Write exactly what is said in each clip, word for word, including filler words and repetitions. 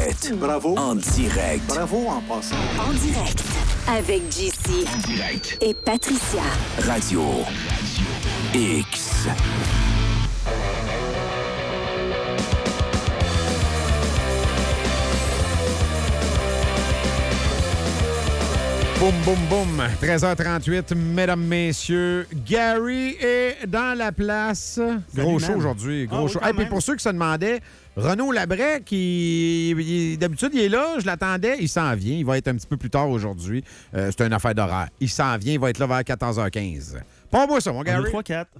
Alouette. Bravo. En direct. Bravo en passant. En direct. Avec J C. En direct. Et Patricia. Radio X. Boum, boum, boum. treize heures trente-huit, mesdames, messieurs. Gary est dans la place. Gros show aujourd'hui. Gros Ah, show. oui, Hey, puis même. pour ceux qui se demandaient, Renaud Labrec, qui il- d'habitude, il est là, je l'attendais. Il s'en vient. Il va être un petit peu plus tard aujourd'hui. Euh, c'est une affaire d'horaire. Il s'en vient. Il va être là vers quatorze heures quinze. Pas moi ça, mon Gary. deux, trois, quatre.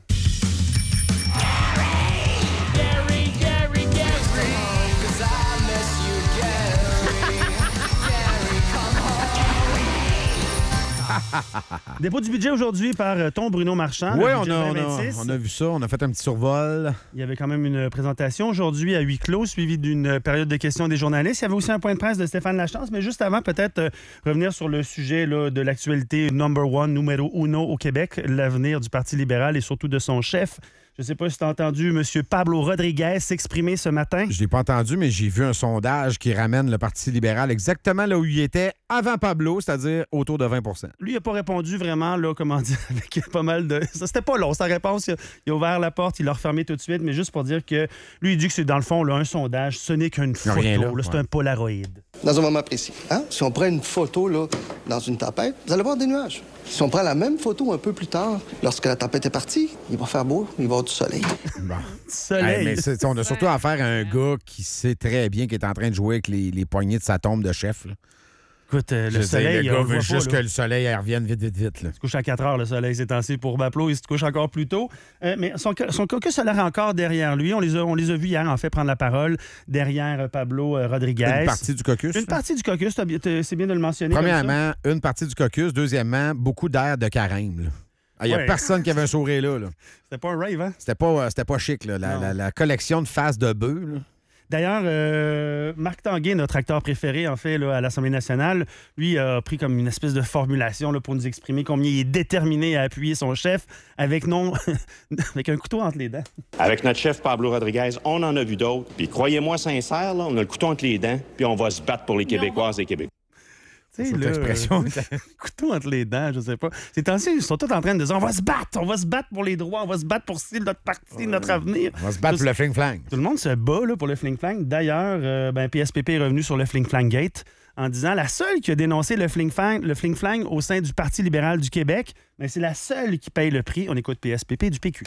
Dépôt du budget aujourd'hui par euh, ton Bruno Marchand. Oui, le on budget a, on, vingt a, vingt-six. on a vu ça. On a fait un petit survol. Il y avait quand même une présentation aujourd'hui à huis clos, suivie d'une période de questions des journalistes. Il y avait aussi un point de presse de Stéphane Lachance, mais juste avant, peut-être euh, revenir sur le sujet là, de l'actualité number one, numéro uno au Québec, l'avenir du Parti libéral et surtout de son chef. Je ne sais pas si tu as entendu M. Pablo Rodriguez s'exprimer ce matin. Je ne l'ai pas entendu, mais j'ai vu un sondage qui ramène le Parti libéral exactement là où il était avant Pablo, c'est-à-dire autour de vingt pour cent. Lui, il n'a pas répondu vraiment, là, comment dire, avec pas mal de... Ça, c'était pas long, sa réponse. Il a, il a ouvert la porte, il l'a refermée tout de suite, mais juste pour dire que lui, il dit que c'est dans le fond là, un sondage, ce n'est qu'une photo, rien là, là, c'est ouais. un Polaroid. Dans un moment précis. Hein? Si on prend une photo là, dans une tempête, vous allez voir des nuages. Si on prend la même photo un peu plus tard, lorsque la tempête est partie, il va faire beau, il va y avoir du soleil. Bon. Soleil. Hey, mais c'est- on a surtout affaire à un gars qui sait très bien qu'il est en train de jouer avec les, les poignées de sa tombe de chef. Là. Écoute, euh, Je le veux dire, soleil, le on gars le veut voit juste pas, que là. le soleil elle revienne vite, vite, vite. Là. Il se couche à quatre heures, le soleil, c'est ainsi pour Baplo. Il se couche encore plus tôt. Euh, mais son, son caucus solaire encore derrière lui. On les a, on les a vus hier, en fait, prendre la parole derrière euh, Pablo euh, Rodriguez. Une partie du caucus. Une là. partie du caucus, t'as bien- t'as- c'est bien de le mentionner. comme ça. Premièrement, une partie du caucus. Deuxièmement, beaucoup d'air de carême. là. Il n'y a Ouais. personne qui avait un sourire là. là. C'était pas un rave, hein? C'était pas, euh, c'était pas chic. Là. La, Non. la- la collection de faces de bœufs. là. D'ailleurs, euh, Marc Tanguay, notre acteur préféré, en fait, là, à l'Assemblée nationale, lui a pris comme une espèce de formulation là, pour nous exprimer combien il est déterminé à appuyer son chef avec, non... avec un couteau entre les dents. Avec notre chef Pablo Rodriguez, on en a vu d'autres. Puis croyez-moi sincère, là, on a le couteau entre les dents, puis on va se battre pour les Québécoises et Québec. Tu sais, Cette là, expression. euh, couteau entre les dents, je sais pas. Ces temps-ci, ils sont tous en train de dire on va se battre, on va se battre pour les droits, on va se battre pour ci, notre parti, notre avenir. On va se battre pour le fling-flang. Tout le monde se bat là, pour le fling-flang. D'ailleurs, euh, ben, P S P P est revenu sur le fling-flang gate en disant la seule qui a dénoncé le fling-flang, le fling-flang au sein du Parti libéral du Québec, ben, c'est la seule qui paye le prix. On écoute P S P P du P Q.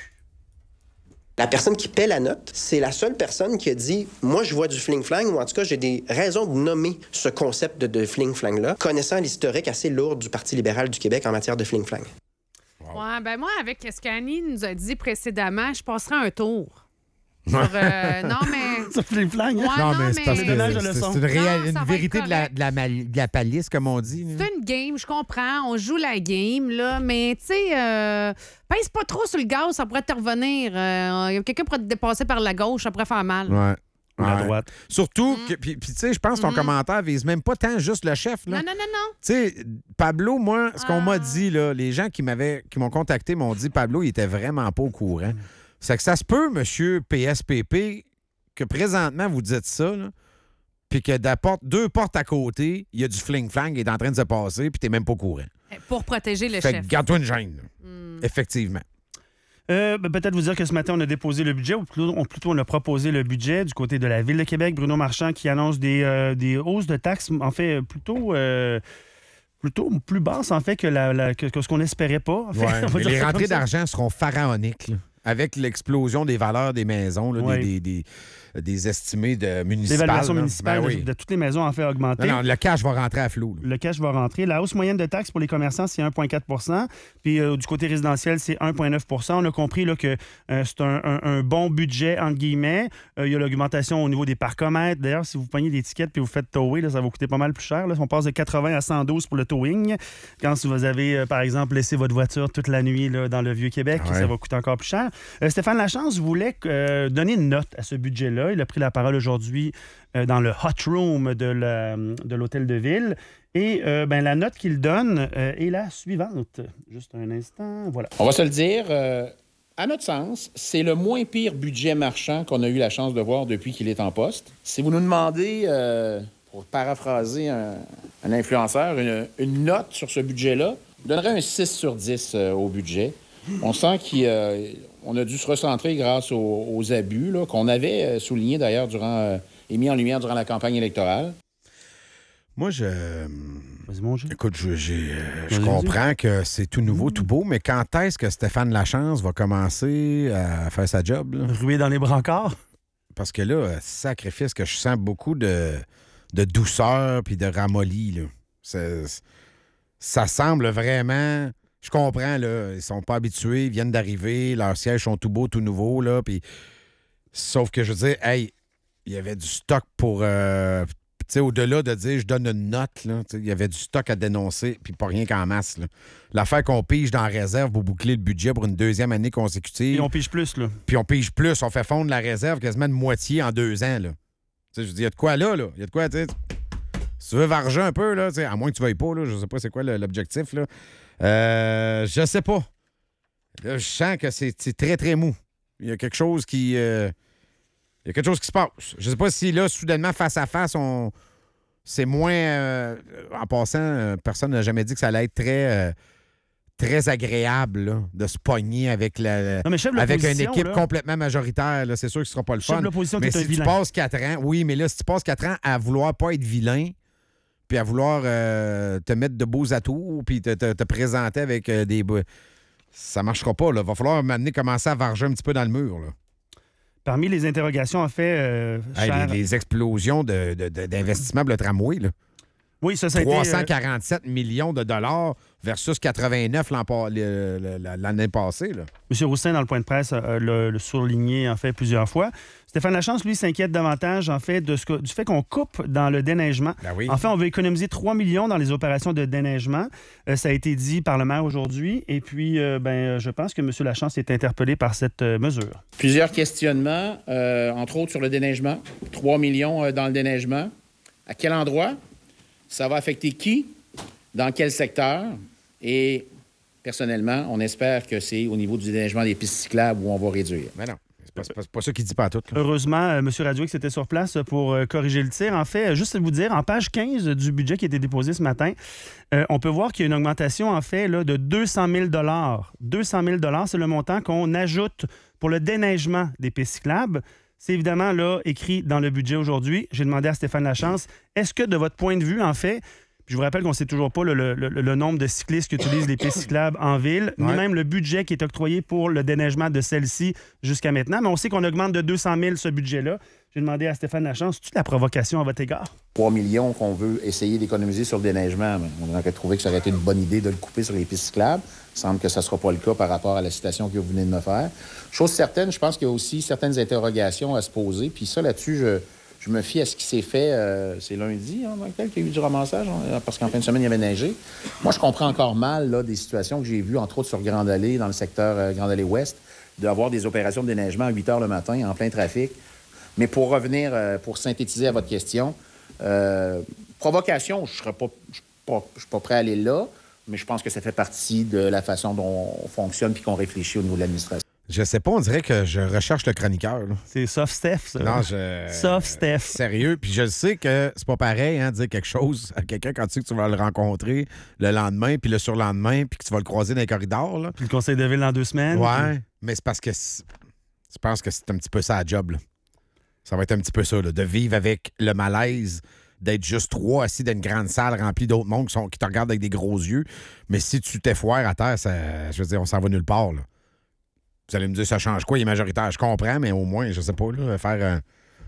La personne qui paie la note, c'est la seule personne qui a dit « Moi, je vois du fling-flang » ou en tout cas, j'ai des raisons de nommer ce concept de, de fling-flang-là, connaissant l'historique assez lourd du Parti libéral du Québec en matière de fling-flang. Ouais, ben moi, avec ce qu'Annie nous a dit précédemment, je passerai un tour. Sur, euh, non, mais... Ça fling-flang, hein? Ouais, Non, non, mais c'est parce Le que donnage de c'est leçons. c'est une, réa- Non, une ça va vérité être de la, correct. de, la mal- de la palisse, comme on dit. là. C'est une game, je comprends. On joue la game, là. Mais, tu sais, euh, pèse pas trop sur le gaz, ça pourrait te revenir. Euh, quelqu'un pourrait te dépasser par la gauche, ça pourrait faire mal. Ouais. Ou la Ouais. droite. Surtout, que, puis, puis tu sais, je pense que ton commentaire vise même pas tant juste le chef. Là. Non, non, non, non. Tu sais, Pablo, moi, ce qu'on Ah. m'a dit, là, les gens qui m'avaient qui m'ont contacté m'ont dit Pablo, il était vraiment pas au courant. C'est que ça se peut, monsieur P S P P, que présentement, vous dites ça, là, puis que de porte- deux portes à côté, il y a du fling-flang qui est en train de se passer, puis t'es même pas au courant. Pour protéger le Fait chef. que garde-toi une gêne. là. Hmm. Effectivement. Euh, ben, peut-être vous dire que ce matin, on a déposé le budget, ou plutôt on, plutôt on a proposé le budget du côté de la Ville de Québec. Bruno Marchand qui annonce des, euh, des hausses de taxes, en fait, plutôt... euh, plutôt plus basses, en fait, que, la, la- que, que ce qu'on n'espérait pas. En fait. Ouais, On va mais dire les ça rentrées comme ça. d'argent seront pharaoniques, là, avec l'explosion des valeurs des maisons, là, Ouais. des, des, des, des estimés de municipales. L'évaluation là. municipale Ben de, oui. de toutes les maisons en fait augmenter. Non, non, le cash va rentrer à flot. là. Le cash va rentrer. La hausse moyenne de taxes pour les commerçants, c'est un virgule quatre pour cent. Puis euh, du côté résidentiel, c'est un virgule neuf pour cent. On a compris là, que euh, c'est un, un- un bon budget, entre guillemets. Euh, il y a l'augmentation au niveau des parcomètres. D'ailleurs, si vous prenez l'étiquette puis vous faites tower, là, ça va vous coûter pas mal plus cher. Là. On passe de quatre-vingts à cent douze pour le towing. Quand si vous avez, euh, par exemple, laissé votre voiture toute la nuit là, dans le Vieux-Québec, Ouais. ça va coûter encore plus cher. Euh, Stéphane Lachance voulait euh, donner une note à ce budget-là. Il a pris la parole aujourd'hui euh, dans le hot room de, la- de l'hôtel de ville. Et euh, ben, la note qu'il donne euh, est la suivante. Juste un instant, voilà. On va se le dire, euh, À notre sens, c'est le moins pire budget marchand qu'on a eu la chance de voir depuis qu'il est en poste. Si vous nous demandez, euh, pour paraphraser un, un influenceur, une, une note sur ce budget-là, je donnerais un six sur dix euh, au budget. On sent qu'on euh, a dû se recentrer grâce aux, aux abus là, qu'on avait euh, soulignés d'ailleurs durant euh, et mis en lumière durant la campagne électorale. Moi, je. Vas-y, mon Dieu. Écoute, je, j'ai, euh, je Vas-y, comprends vas-y. que c'est tout nouveau, tout beau, mais quand est-ce que Stéphane Lachance va commencer à faire sa job? Là? Ruer dans les brancards. Parce que là, sacrifice, que je sens beaucoup de, de douceur puis de ramolli. Là. C'est, ça semble vraiment. Je comprends, là. Ils sont pas habitués, ils viennent d'arriver, leurs sièges sont tout beaux, tout nouveaux, là. Puis. Sauf que je veux dire, hey, il y avait du stock pour. Euh, tu sais, au-delà de dire je donne une note, là, il y avait du stock à dénoncer, puis pas rien qu'en masse. Là. L'affaire qu'on pige dans la réserve pour boucler le budget pour une deuxième année consécutive. Et on pige plus, là. Puis on pige plus, on fait fondre la réserve quasiment de moitié en deux ans. Là. Tu sais, je dis, il y a de quoi là, là? Il y a de quoi, tu sais. Si tu veux varger un peu, là, tu sais, à moins que tu veuilles pas, là, je sais pas c'est quoi le, l'objectif, là. Euh, je sais pas. Là, je sens que c'est, c'est très, très mou. Il y a quelque chose qui. Euh, il y a quelque chose qui se passe. Je sais pas si là, soudainement, face à face, on. C'est moins. Euh, en passant, euh, personne n'a jamais dit que ça allait être très. Euh, très agréable là, de se pogner avec, la, Non, mais chef de avec une l'opposition, équipe là. complètement majoritaire. Là, c'est sûr que ce sera pas le Chef fun. de l'opposition, Mais t'es un si tu vilain. passes quatre ans, oui, mais là, si tu passes quatre ans à vouloir pas être vilain, puis à vouloir euh, te mettre de beaux atours, puis te, te, te présenter avec euh, des... Ça marchera pas. Il va falloir m'amener commencer à varger un petit peu dans le mur. Là. Parmi les interrogations, en fait, euh, Hey, cher- les, les explosions de, de, de, d'investissement pour le tramway, là. Oui, ça, ça a été... trois euh, cent quarante-sept millions de dollars versus quatre-vingt-neuf l'an pa- le- le- le- l'année passée. Là. M. Roussin, dans le point de presse, euh, l'a, l'a souligné, en fait, plusieurs fois. Stéphane Lachance, lui, s'inquiète davantage, en fait, de ce que- du fait qu'on coupe dans le déneigement. Ben oui. En fait, on veut économiser trois millions dans les opérations de déneigement. Euh, ça a été dit par le maire aujourd'hui. Et puis, euh, ben, je pense que M. Lachance est interpellé par cette euh, mesure. Plusieurs questionnements, euh, entre autres sur le déneigement. trois millions euh, dans le déneigement. À quel endroit? Ça va affecter qui? Dans quel secteur? Et personnellement, on espère que c'est au niveau du déneigement des pistes cyclables où on va réduire. Mais non, c'est pas, c'est pas, c'est pas ça qu'il dit pas à tout. là. Heureusement, euh, M. Radioux était sur place pour euh, corriger le tir. En fait, euh, juste à vous dire, en page quinze du budget qui a été déposé ce matin, euh, on peut voir qu'il y a une augmentation, en fait, là, de deux cent mille deux cent mille c'est le montant qu'on ajoute pour le déneigement des pistes cyclables. C'est évidemment là écrit dans le budget aujourd'hui. J'ai demandé à Stéphane Lachance, est-ce que de votre point de vue, en fait, puis je vous rappelle qu'on ne sait toujours pas le, le- le- le nombre de cyclistes qui utilisent les pistes cyclables en ville, ni Ouais. même le budget qui est octroyé pour le déneigement de celle-ci jusqu'à maintenant, mais on sait qu'on augmente de deux cent mille ce budget-là. J'ai demandé à Stéphane Lachance, c'est-tu de la provocation à votre égard? trois millions qu'on veut essayer d'économiser sur le déneigement. Mais on aurait trouvé que ça aurait été une bonne idée de le couper sur les pistes cyclables. Il semble que ça ne sera pas le cas par rapport à la citation que vous venez de me faire. Chose certaine, je pense qu'il y a aussi certaines interrogations à se poser. Puis ça, là-dessus, je, je me fie à ce qui s'est fait. Euh, c'est lundi, hein, Michael, qu'il y a eu du ramassage, hein, parce qu'en fin de semaine, il y avait neigé. Moi, je comprends encore mal là, des situations que j'ai vues, entre autres sur Grande Allée, dans le secteur euh, Grande Allée-Ouest, d'avoir des opérations de déneigement à huit heures le matin, en plein trafic. Mais pour revenir, euh, pour synthétiser à votre question, euh, provocation, je ne suis pas, je suis pas prêt à aller là, mais je pense que ça fait partie de la façon dont on fonctionne puis qu'on réfléchit au niveau de l'administration. Je sais pas, on dirait que je recherche le chroniqueur. là. C'est soft Steph, ça. Non, je. Soft Steph. Sérieux, puis je sais que c'est pas pareil, hein, dire quelque chose à quelqu'un quand tu sais que tu vas le rencontrer le lendemain, puis le surlendemain, puis que tu vas le croiser dans les corridors. Là. Puis le conseil de ville dans deux semaines. Ouais, puis- mais c'est parce que c'est- je pense que c'est un petit peu ça la job. Là. Ça va être un petit peu ça, là, de vivre avec le malaise d'être juste trois assis dans une grande salle remplie d'autres mondes qui, sont, qui te regardent avec des gros yeux. Mais si tu t'effoires à terre, ça, je veux dire, on s'en va nulle part. Là. Vous allez me dire, ça change quoi? Il est majoritaire. Je comprends, mais au moins, je sais pas, là, faire un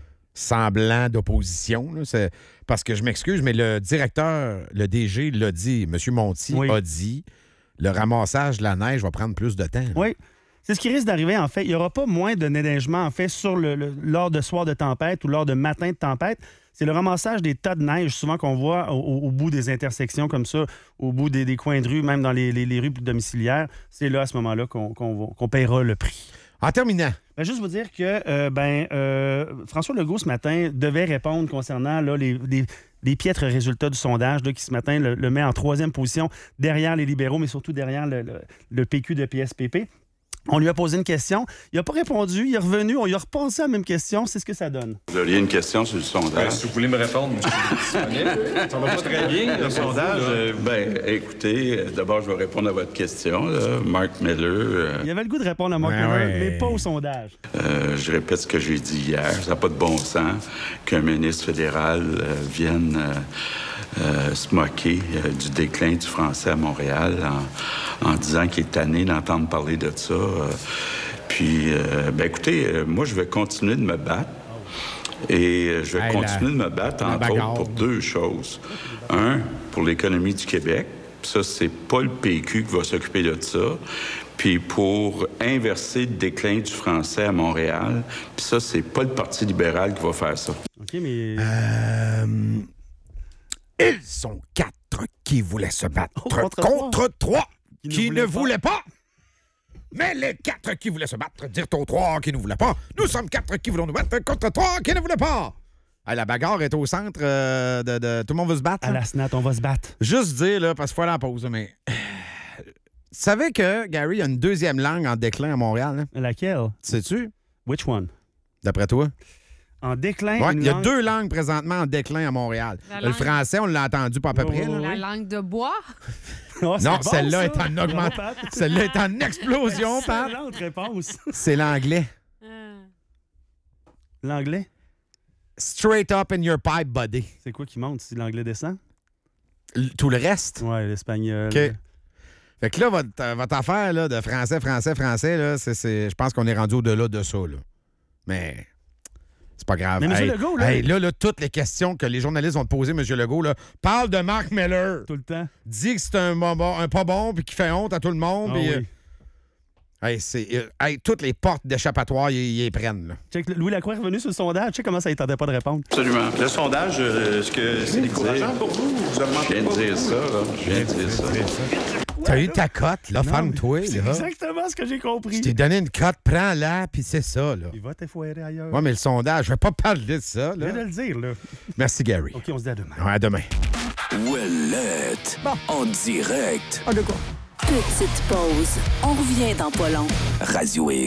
semblant d'opposition. Là, c'est... Parce que je m'excuse, mais le directeur, le D G l'a dit, M. Monti Oui. a dit, le ramassage de la neige va prendre plus de temps. là. Oui. C'est ce qui risque d'arriver, en fait. Il n'y aura pas moins de déneigement, en fait, sur le, le- lors de soirs de tempête ou lors de matins de tempête. C'est le ramassage des tas de neige, souvent qu'on voit au, au- au bout des intersections comme ça, au bout des, des coins de rue, même dans les, les- les rues domiciliaires. C'est là, à ce moment-là, qu'on, qu'on va- qu'on paiera le prix. En terminant, Ben, juste vous dire que euh, ben, euh, François Legault, ce matin, devait répondre concernant là, les, les- les piètres résultats du sondage là, qui, ce matin, le, le met en troisième position derrière les libéraux, mais surtout derrière le, le- le P Q de P S P P. On lui a posé une question. Il n'a pas répondu. Il est revenu. On lui a repensé la même question. C'est ce que ça donne. Vous auriez une question sur le sondage? Ben, si vous voulez me répondre, je suis disponible. Ça va pas très bien, le sondage. Euh, ben, écoutez, euh, d'abord, je vais répondre à votre question. Là. Mark Miller. Euh, Il avait le goût de répondre à Mark Ouais, Miller, ouais. mais pas au sondage. euh, je répète ce que j'ai dit hier. Ça n'a pas de bon sens qu'un ministre fédéral euh, vienne euh, euh, se moquer euh, du déclin du français à Montréal en, en disant qu'il est tanné d'entendre parler de ça. Euh, puis, euh, ben écoutez, euh, moi, je vais continuer de me battre. Et euh, je vais Hey, continuer la- de me battre, la entre bagarre. autres, pour deux choses. Un, pour l'économie du Québec. Puis ça, c'est pas le P Q qui va s'occuper de ça. Puis pour inverser le déclin du français à Montréal. Puis ça, c'est pas le Parti libéral qui va faire ça. OK, mais... Euh, ils sont quatre qui voulaient se battre Oh, contre contre trois Qui ne qui ne voulaient pas. voulaient pas. Mais les quatre qui voulaient se battre dirent aux trois qui ne voulaient pas. Nous sommes quatre qui voulons nous battre contre trois qui ne voulaient pas. Hey, la bagarre est au centre euh, de, de- Tout le monde veut se battre. À là. la S N A T, on va se battre. Juste dire, là, parce qu'il faut aller en pause, mais... Tu savais que, Gary, il y a une deuxième langue en déclin à Montréal? Hein? Laquelle? Sais-tu? Which one? D'après toi? En déclin, Ouais, une il y a langue- deux langues présentement en déclin à Montréal. La Le langue- français, on l'a entendu pas à peu Oui, près. oui, là. La langue de bois? Oh, c'est Non, bon, celle-là ça. est en augmentation. Bravo, Pat. Celle-là est en explosion, Pat. Excellente réponse. C'est l'anglais. Euh, L'anglais? Straight up in your pipe, buddy. C'est quoi qui monte si l'anglais descend? L- Tout le reste. Ouais, l'espagnol. OK. Fait que là, votre, euh, votre affaire là, de français, français, français, là, c'est, c'est- je pense qu'on est rendu au-delà de ça. Là. Mais c'est pas grave. Mais M. Hey, Legault, là- hey, là, là, toutes les questions que les journalistes vont te poser, M. Legault, là, parle de Mark Miller. Tout le temps. Dis que c'est un, bon- bon- un pas bon puis qui fait honte à tout le monde. Ah puis, oui. euh, hey, c'est, euh, hey, toutes les portes d'échappatoire, ils ils les prennent. Là. Check, Louis Lacroix est revenu sur le sondage. Check comment ça ne tentait pas de répondre. Absolument. Le sondage, euh, est-ce que c'est décourageant pour vous? Vous Je augmentez viens de pas dire beaucoup, ça, là? là. Je viens de dire ça. T'as eu ta cote, là, Non, ferme-toi. mais C'est là. exactement ce que j'ai compris. Je t'ai donné une cote, prends-la, puis c'est ça. Là. Il va t'effoirer ailleurs. Ouais, mais le sondage, je vais pas parler de ça. Je viens de Là. le dire, là. Merci, Gary. OK, on se dit à demain. Ouais, à demain. Ouellette. En direct. Petite pause. On revient dans pas long. Radio X.